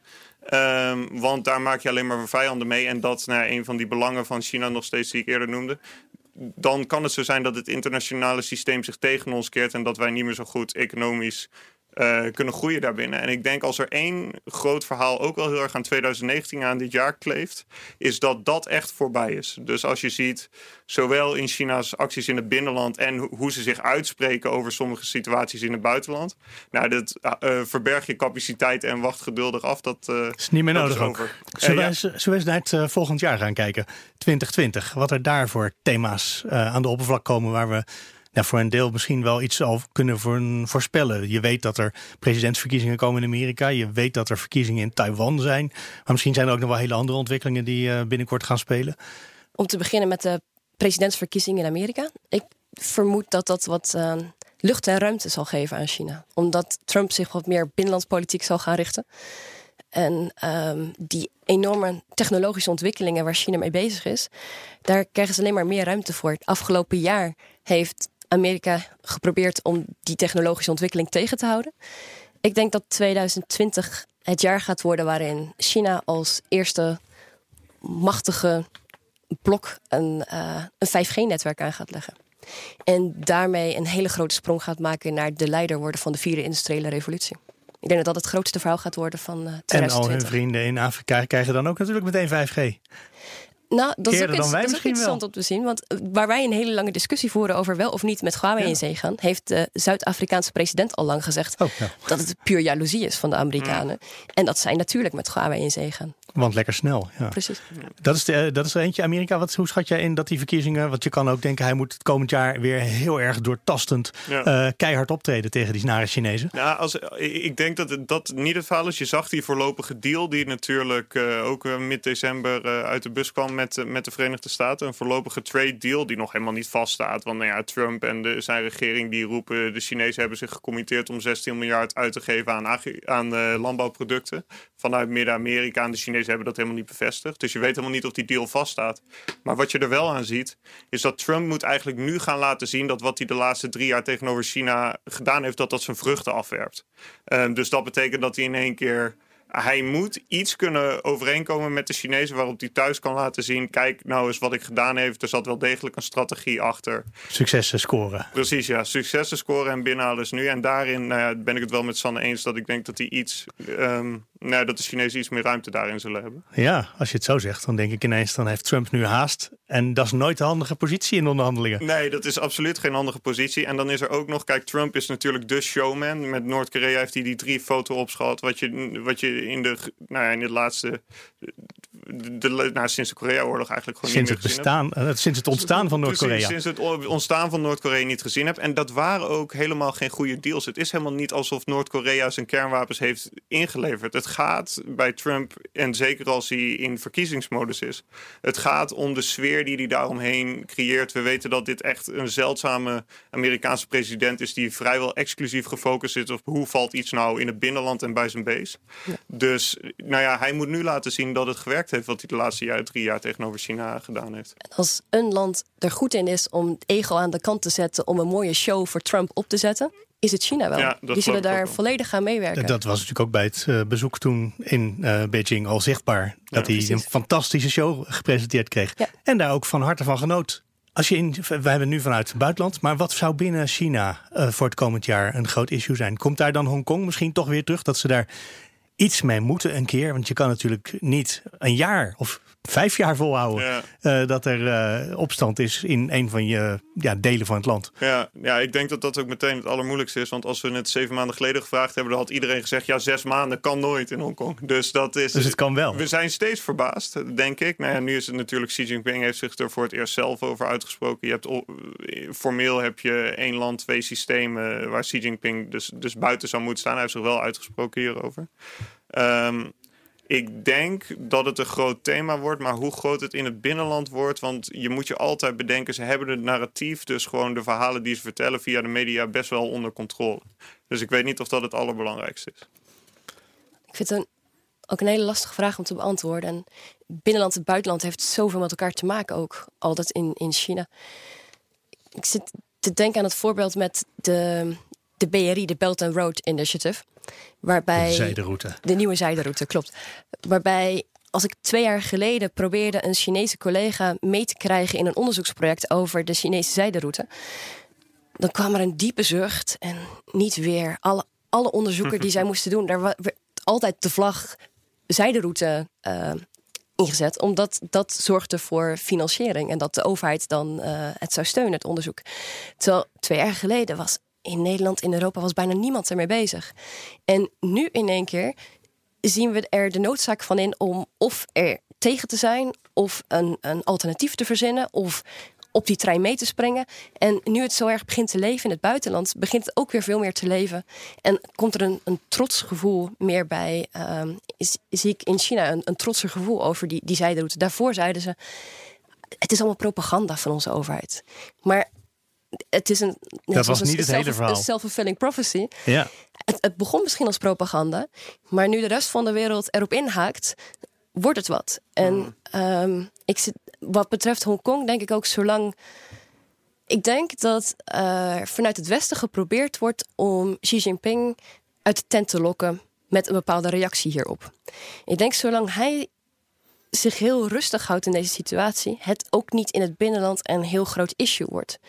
Um, want daar maak je alleen maar vijanden mee. En dat is nou, een van die belangen van China nog steeds die ik eerder noemde. Dan kan het zo zijn dat het internationale systeem zich tegen ons keert en dat wij niet meer zo goed economisch Uh, kunnen groeien daarbinnen. En ik denk als er één groot verhaal ook wel heel erg aan twintig negentien aan dit jaar kleeft, is dat dat echt voorbij is. Dus als je ziet, zowel in China's acties in het binnenland en ho- hoe ze zich uitspreken over sommige situaties in het buitenland, nou, dat uh, verberg je capaciteit en wacht geduldig af. Dat uh, is niet meer dat nodig is ook. Over. Zullen uh, wij ja. eens, eens naar het uh, volgend jaar gaan kijken? twintig twintig. Wat er daar voor thema's uh, aan de oppervlak komen waar we nou, voor een deel misschien wel iets al kunnen voor, voorspellen. Je weet dat er presidentsverkiezingen komen in Amerika. Je weet dat er verkiezingen in Taiwan zijn. Maar misschien zijn er ook nog wel hele andere ontwikkelingen die uh, binnenkort gaan spelen. Om te beginnen met de presidentsverkiezingen in Amerika. Ik vermoed dat dat wat uh, lucht en ruimte zal geven aan China. Omdat Trump zich wat meer binnenlandspolitiek zal gaan richten. en um, die enorme technologische ontwikkelingen waar China mee bezig is, daar krijgen ze alleen maar meer ruimte voor. Het afgelopen jaar heeft Amerika geprobeerd om die technologische ontwikkeling tegen te houden. Ik denk dat tweeduizend twintig het jaar gaat worden waarin China als eerste machtige blok een, uh, een vijf G-netwerk aan gaat leggen. En daarmee een hele grote sprong gaat maken naar de leider worden van de vierde industriële revolutie. Ik denk dat dat het grootste verhaal gaat worden van uh, tweeduizend twintig. En al hun vrienden in Afrika krijgen dan ook natuurlijk meteen vijf G. Nou, dat is ook, dan wij dat is ook interessant wel. om te zien. Want waar wij een hele lange discussie voeren over wel of niet met Huawei ja. in zee gaan, heeft de Zuid-Afrikaanse president al lang gezegd oh, ja. dat het puur jaloezie is van de Amerikanen. Ja. En dat zij natuurlijk met Huawei in zee gaan. Want lekker snel. Ja. Precies. Dat is, de, dat is er eentje. Amerika, wat, hoe schat jij in dat die verkiezingen, want je kan ook denken hij moet het komend jaar weer heel erg doortastend ja. uh, keihard optreden tegen die nare Chinezen. Ja, als, ik denk dat het, dat niet het verhaal is. Je zag die voorlopige deal die natuurlijk uh, ook uh, mid-december uh, uit de bus kwam met, uh, met de Verenigde Staten. Een voorlopige trade deal die nog helemaal niet vaststaat. Want nou ja, Trump en de, zijn regering die roepen, de Chinezen hebben zich gecommitteerd om zestien miljard uit te geven aan, aan uh, landbouwproducten vanuit Midden-Amerika. En de Chinezen hebben dat helemaal niet bevestigd. Dus je weet helemaal niet of die deal vaststaat. Maar wat je er wel aan ziet, is dat Trump moet eigenlijk nu gaan laten zien dat wat hij de laatste drie jaar tegenover China gedaan heeft, dat dat zijn vruchten afwerpt. Uh, dus dat betekent dat hij in één keer Hij moet iets kunnen overeenkomen met de Chinezen waarop hij thuis kan laten zien, kijk nou eens wat ik gedaan heb. Er zat wel degelijk een strategie achter. Successen scoren. Precies, ja. Successen scoren en binnenhalen is nu. En daarin nou ja, ben ik het wel met Sanne eens dat ik denk dat hij iets, um, nou, dat de Chinezen iets meer ruimte daarin zullen hebben. Ja, als je het zo zegt, dan denk ik ineens, dan heeft Trump nu haast. En dat is nooit een handige positie in onderhandelingen. Nee, dat is absoluut geen handige positie. En dan is er ook nog, kijk, Trump is natuurlijk de showman. Met Noord-Korea heeft hij die drie foto-ops gehad. Wat je, wat je in de, nou ja, in de laatste, de, de, nou, sinds de Korea-oorlog eigenlijk gewoon sinds niet meer het bestaan, gezien Sinds het ontstaan van Noord-Korea. Precies, sinds het ontstaan van Noord-Korea niet gezien hebt. En dat waren ook helemaal geen goede deals. Het is helemaal niet alsof Noord-Korea zijn kernwapens heeft ingeleverd. Het gaat bij Trump, en zeker als hij in verkiezingsmodus is, het gaat om de sfeer die hij daaromheen creëert. We weten dat dit echt een zeldzame Amerikaanse president is die vrijwel exclusief gefocust is op hoe valt iets nou in het binnenland en bij zijn base. Ja. Dus nou ja, hij moet nu laten zien dat het gewerkt heeft wat hij de laatste jaar, drie jaar tegenover China gedaan heeft. Als een land er goed in is om het ego aan de kant te zetten om een mooie show voor Trump op te zetten, is het China wel. Ja, die zullen daar volledig gaan meewerken. Dat was natuurlijk ook bij het uh, bezoek toen in uh, Beijing al zichtbaar. Dat ja, hij precies. een fantastische show gepresenteerd kreeg. Ja. En daar ook van harte van genoot. Als je in, we hebben het nu vanuit het buitenland, maar wat zou binnen China uh, voor het komend jaar een groot issue zijn? Komt daar dan Hongkong misschien toch weer terug? Dat ze daar iets mee moeten een keer? Want je kan natuurlijk niet een jaar of vijf jaar volhouden ja. uh, dat er uh, opstand is in een van je ja, delen van het land. Ja, ja, ik denk dat dat ook meteen het allermoeilijkste is. Want als we het zeven maanden geleden gevraagd hebben, dan had iedereen gezegd, ja, zes maanden kan nooit in Hongkong. Dus dat is. Dus het kan wel. We zijn steeds verbaasd, denk ik. Nou ja, nu is het natuurlijk, Xi Jinping heeft zich er voor het eerst zelf over uitgesproken. Je hebt formeel heb je één land, twee systemen, waar Xi Jinping dus, dus buiten zou moeten staan. Hij heeft zich wel uitgesproken hierover. Um, Ik denk dat het een groot thema wordt, maar hoe groot het in het binnenland wordt, want je moet je altijd bedenken, ze hebben het narratief, dus gewoon de verhalen die ze vertellen via de media, best wel onder controle. Dus ik weet niet of dat het allerbelangrijkste is. Ik vind het een, ook een hele lastige vraag om te beantwoorden. En binnenland en buitenland heeft zoveel met elkaar te maken ook, altijd in, in China. Ik zit te denken aan het voorbeeld met de, de B R I, de Belt and Road Initiative. Waarbij de zijderoute. De nieuwe zijderoute, klopt. Waarbij, als ik twee jaar geleden probeerde een Chinese collega mee te krijgen in een onderzoeksproject over de Chinese zijderoute, dan kwam er een diepe zucht en niet weer. Alle, alle onderzoeken die zij moesten doen, daar werd altijd de vlag zijderoute uh, ingezet, omdat dat zorgde voor financiering en dat de overheid dan uh, het zou steunen, het onderzoek. Terwijl twee jaar geleden was in Nederland, in Europa was bijna niemand ermee bezig. En nu in één keer zien we er de noodzaak van in om of er tegen te zijn, of een, een alternatief te verzinnen, of op die trein mee te springen. En nu het zo erg begint te leven in het buitenland, begint het ook weer veel meer te leven. En komt er een, een trotsgevoel meer bij. Um, is, zie ik in China een, een trotser gevoel over die, die zijderoute. Daarvoor zeiden ze, het is allemaal propaganda van onze overheid. Maar het is een... Dat was niet het self, hele verhaal. Een self-fulfilling prophecy. Ja. Het, het begon misschien als propaganda. Maar nu de rest van de wereld erop inhaakt, wordt het wat. En mm. um, ik zit, wat betreft Hongkong denk ik ook zolang... Ik denk dat uh, vanuit het Westen geprobeerd wordt om Xi Jinping uit de tent te lokken met een bepaalde reactie hierop. Ik denk zolang hij zich heel rustig houdt in deze situatie, het ook niet in het binnenland een heel groot issue wordt.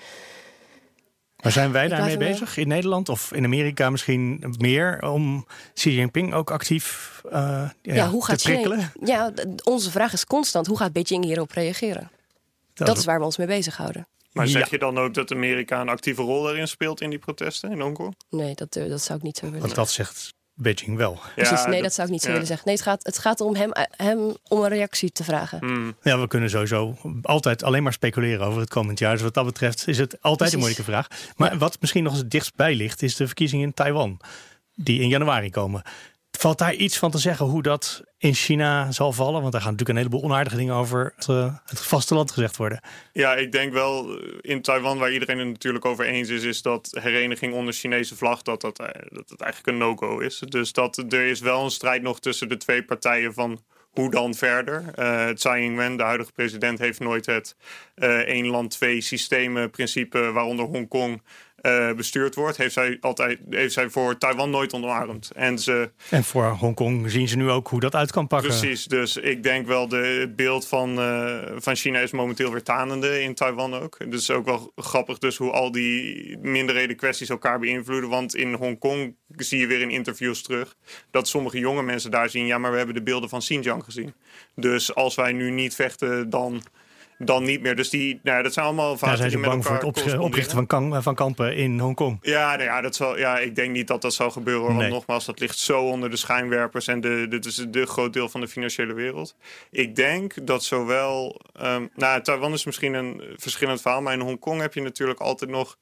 Maar zijn wij daarmee bezig in Nederland of in Amerika misschien meer om Xi Jinping ook actief uh, ja, ja, hoe gaat te prikkelen? Ja, onze vraag is constant, hoe gaat Beijing hierop reageren? Dat, dat is waar we ons mee bezighouden. Maar zeg ja. je dan ook dat Amerika een actieve rol daarin speelt in die protesten in Hongkong? Nee, dat, dat zou ik niet zo willen. Want dat zegt Beijing wel. Precies, ja, nee, dat, dat zou ik niet zo ja. willen zeggen. Nee, het gaat, het gaat om hem, hem om een reactie te vragen. Mm. Ja, we kunnen sowieso altijd alleen maar speculeren over het komend jaar. Dus wat dat betreft is het altijd Precies. een moeilijke vraag. Maar ja. wat misschien nog eens het dichtst bij ligt, is de verkiezingen in Taiwan. Die in januari komen. Valt daar iets van te zeggen hoe dat in China zal vallen? Want daar gaan natuurlijk een heleboel onaardige dingen over het, uh, het vasteland gezegd worden. Ja, ik denk wel in Taiwan, waar iedereen het natuurlijk over eens is, is dat hereniging onder Chinese vlag, dat dat, dat het eigenlijk een no-go is. Dus dat er is wel een strijd nog tussen de twee partijen van hoe dan verder. Uh, Tsai Ing-wen, de huidige president, heeft nooit het uh, één land, twee systemen principe, waaronder Hongkong Uh, bestuurd wordt, heeft zij altijd heeft zij voor Taiwan nooit omarmd. En, ze, en voor Hongkong zien ze nu ook hoe dat uit kan pakken. Precies, dus ik denk wel de, het beeld van, uh, van China is momenteel weer tanende in Taiwan ook. Dus het is ook wel grappig dus hoe al die minderheden kwesties elkaar beïnvloeden. Want in Hongkong zie je weer in interviews terug dat sommige jonge mensen daar zien, ja, maar we hebben de beelden van Xinjiang gezien. Dus als wij nu niet vechten, dan... Dan niet meer. Dus die, nou ja, dat zijn allemaal vaten. Ja, zijn ze die bang voor het op, oprichten van, kan, van kampen in Hongkong? Ja, nou ja, dat zal, ja, ik denk niet dat dat zal gebeuren. Want nee. nogmaals, dat ligt zo onder de schijnwerpers en de, dit is een groot deel van de financiële wereld. Ik denk dat zowel... Um, nou, Taiwan is misschien een verschillend verhaal, maar in Hongkong heb je natuurlijk altijd nog...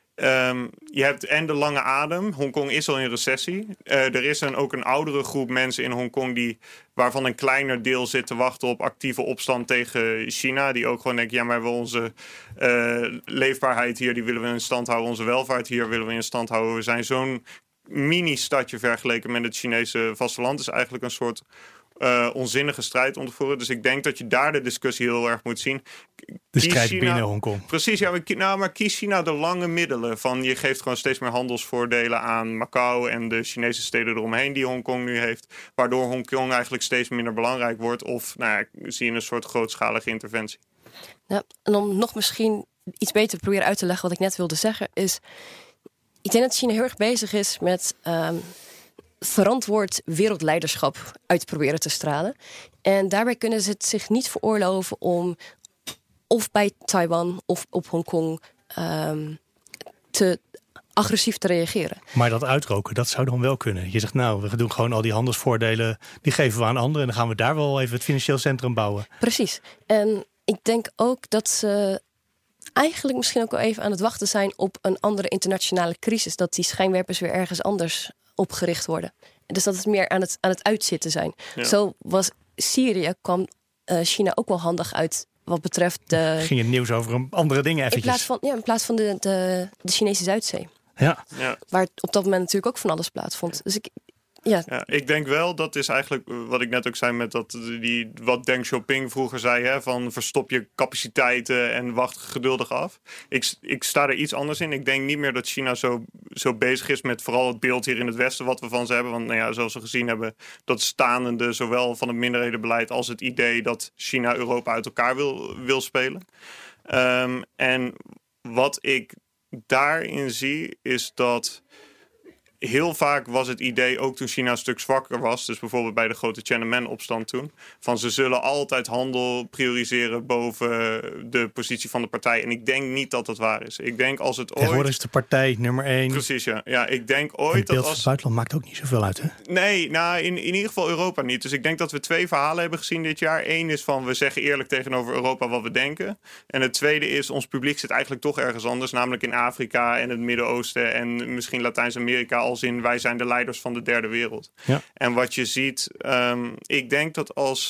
Um, je hebt en de lange adem. Hongkong is al in recessie. Uh, er is een, ook een oudere groep mensen in Hongkong die, waarvan een kleiner deel zit te wachten op actieve opstand tegen China. Die ook gewoon denken, ja, maar we onze uh, leefbaarheid hier, die willen we in stand houden. Onze welvaart hier willen we in stand houden. We zijn zo'n mini-stadje vergeleken met het Chinese vasteland. Het is eigenlijk een soort uh, onzinnige strijd om te voeren. Dus ik denk dat je daar de discussie heel erg moet zien. De strijd China, binnen Hongkong. Precies, ja, maar, nou, maar kies China de lange middelen. Van je geeft gewoon steeds meer handelsvoordelen aan Macau en de Chinese steden eromheen die Hongkong nu heeft. Waardoor Hongkong eigenlijk steeds minder belangrijk wordt. Of nou ja, zie je een soort grootschalige interventie. Ja, en om nog misschien iets beter te proberen uit te leggen wat ik net wilde zeggen, is ik denk dat China heel erg bezig is met um, verantwoord wereldleiderschap uit proberen te stralen. En daarbij kunnen ze het zich niet veroorloven om of bij Taiwan of op Hongkong um, te agressief te reageren. Maar dat uitroken, dat zou dan wel kunnen. Je zegt nou, we doen gewoon al die handelsvoordelen, die geven we aan anderen en dan gaan we daar wel even het financieel centrum bouwen. Precies. En ik denk ook dat ze eigenlijk misschien ook wel even aan het wachten zijn op een andere internationale crisis. Dat die schijnwerpers weer ergens anders opgericht worden. Dus dat het meer aan het, aan het uitzitten zijn. Ja. Zo was Syrië, kwam uh, China ook wel handig uit wat betreft de... Ging het nieuws over andere dingen eventjes. In plaats van, ja, in plaats van de, de, de Chinese Zuidzee. Ja. ja. Waar op dat moment natuurlijk ook van alles plaatsvond. Dus ik... Ja. Ja, ik denk wel, dat is eigenlijk wat ik net ook zei met dat die, wat Deng Xiaoping vroeger zei, hè, van verstop je capaciteiten en wacht geduldig af. Ik, ik sta er iets anders in. Ik denk niet meer dat China zo, zo bezig is met vooral het beeld hier in het Westen wat we van ze hebben. Want nou ja, zoals we gezien hebben, dat stanende zowel van het minderhedenbeleid als het idee dat China Europa uit elkaar wil, wil spelen. Um, en wat ik daarin zie is dat heel vaak was het idee, ook toen China een stuk zwakker was, dus bijvoorbeeld bij de grote Tiananmen-opstand toen, van ze zullen altijd handel prioriseren boven de positie van de partij. En ik denk niet dat dat waar is. Ik denk als het ooit... Tegenwoordig is de partij nummer één. Precies, ja. Ja, ik denk ooit het beeld dat als... van het buitenland maakt ook niet zoveel uit, hè? Nee, nou, in, in ieder geval Europa niet. Dus ik denk dat we twee verhalen hebben gezien dit jaar. Eén is van, we zeggen eerlijk tegenover Europa wat we denken. En het tweede is, ons publiek zit eigenlijk toch ergens anders, namelijk in Afrika en het Midden-Oosten en misschien Latijns-Amerika, als in wij zijn de leiders van de derde wereld. Ja. En wat je ziet, um, ik denk dat als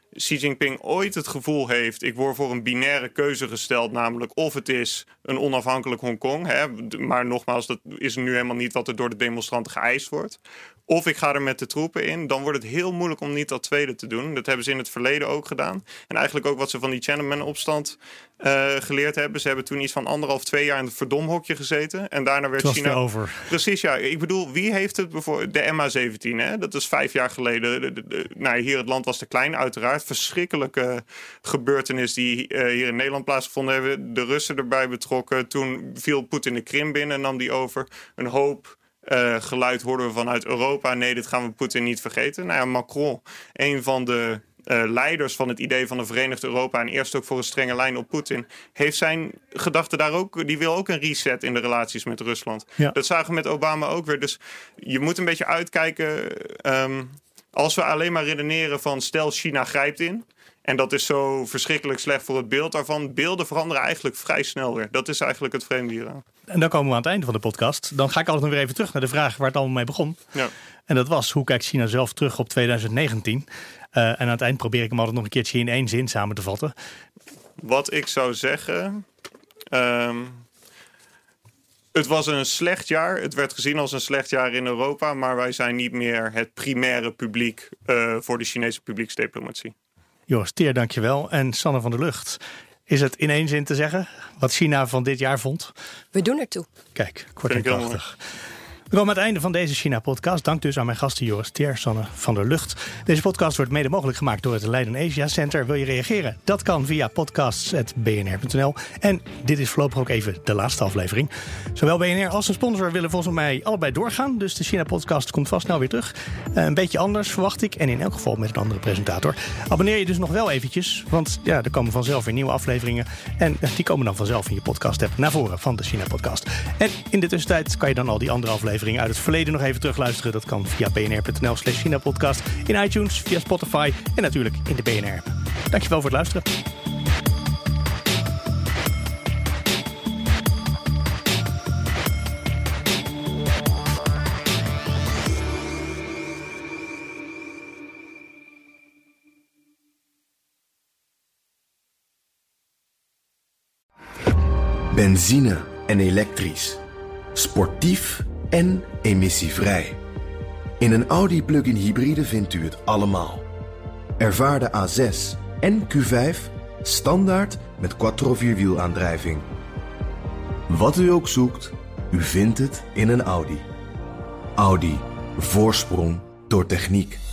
Xi Jinping ooit het gevoel heeft, ik word voor een binaire keuze gesteld, namelijk of het is een onafhankelijk Hongkong, hè, maar nogmaals, dat is nu helemaal niet wat er door de demonstranten geëist wordt, of ik ga er met de troepen in, dan wordt het heel moeilijk om niet dat tweede te doen. Dat hebben ze in het verleden ook gedaan. En eigenlijk ook wat ze van die Tiananmen-opstand uh, geleerd hebben. Ze hebben toen iets van anderhalf, twee jaar in het verdomhokje gezeten. En daarna werd China... over. Precies, ja. Ik bedoel, wie heeft het bijvoorbeeld... De M H zeventien, hè? Dat is vijf jaar geleden. De, de, de, nou, hier het land was te klein, uiteraard. Verschrikkelijke gebeurtenis die uh, hier in Nederland plaatsgevonden hebben. De Russen erbij betrokken. Toen viel Poetin de Krim binnen en nam die over. Een hoop... Uh, geluid hoorden we vanuit Europa. Nee, dit gaan we Poetin niet vergeten. Nou ja, Macron, een van de uh, leiders van het idee van een verenigd Europa... en eerst ook voor een strenge lijn op Poetin... heeft zijn gedachten daar ook... die wil ook een reset in de relaties met Rusland. Ja. Dat zagen we met Obama ook weer. Dus je moet een beetje uitkijken... Um, als we alleen maar redeneren van stel China grijpt in... en dat is zo verschrikkelijk slecht voor het beeld daarvan... beelden veranderen eigenlijk vrij snel weer. Dat is eigenlijk het vreemde hieraan. En dan komen we aan het einde van de podcast. Dan ga ik altijd nog weer even terug naar de vraag waar het allemaal mee begon. Ja. En dat was, hoe kijkt China zelf terug op twintig negentien? Uh, en aan het eind probeer ik hem altijd nog een keertje in één zin samen te vatten. Wat ik zou zeggen... Um, het was een slecht jaar. Het werd gezien als een slecht jaar in Europa. Maar wij zijn niet meer het primaire publiek uh, voor de Chinese publieksdiplomatie. Joris Teer, dankjewel. En Sanne van der Lucht. Is het in één zin te zeggen wat China van dit jaar vond? We doen ertoe. Kijk, kort en krachtig. We komen aan het einde van deze China-podcast. Dank dus aan mijn gasten Joris Teer, Sanne van der Lucht. Deze podcast wordt mede mogelijk gemaakt door het Leiden Asia Center. Wil je reageren? Dat kan via podcasts punt b n r punt n l. En dit is voorlopig ook even de laatste aflevering. Zowel B N R als een sponsor willen volgens mij allebei doorgaan. Dus de China-podcast komt vast snel weer terug. Uh, een beetje anders verwacht ik. En in elk geval met een andere presentator. Abonneer je dus nog wel eventjes. Want ja, er komen vanzelf weer nieuwe afleveringen. En die komen dan vanzelf in je podcast-app naar voren van de China-podcast. En in de tussentijd kan je dan al die andere afleveringen uit het verleden nog even terugluisteren. Dat kan via bnr.nl slash China podcast, in iTunes, via Spotify en natuurlijk in de B N R-app. Dankjewel voor het luisteren. Benzine en elektrisch. Sportief en emissievrij. In een Audi plug-in hybride vindt u het allemaal. Ervaar de A zes en Q vijf standaard met quattro vierwielaandrijving. Wat u ook zoekt, u vindt het in een Audi. Audi. Voorsprong door techniek.